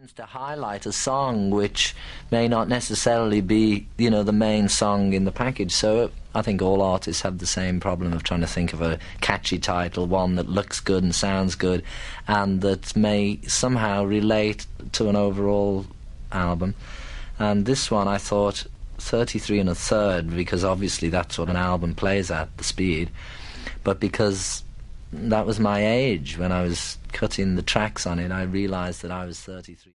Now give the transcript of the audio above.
To highlight a song which may not necessarily be, the main song in the package. So I think all artists have the same problem of trying to think of a catchy title, one that looks good and sounds good, and that may somehow relate to an overall album. And this one I thought 33 and a third, because obviously that's what an album plays at, the speed, but because that was my age when I was cutting the tracks on it, I realised that I was 33.